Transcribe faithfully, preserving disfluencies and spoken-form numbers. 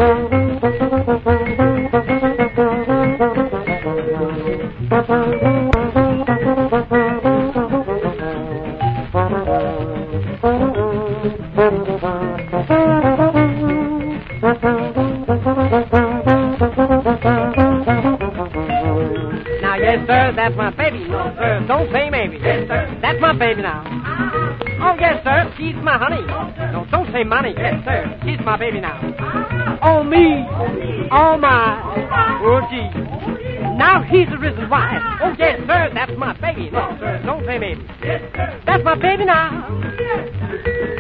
Now, yes, sir, that's my baby. No, sir, don't say maybe. Yes, sir, that's my baby now. Oh, yes, sir, she's my honey. No, don't say money. Yes, sir, she's my baby now. Oh, me. Oh, my. Oh, gee. Now he's the reason why. Oh, yes, sir, that's my baby. No, sir, don't say maybe. Yes, sir, that's my baby now.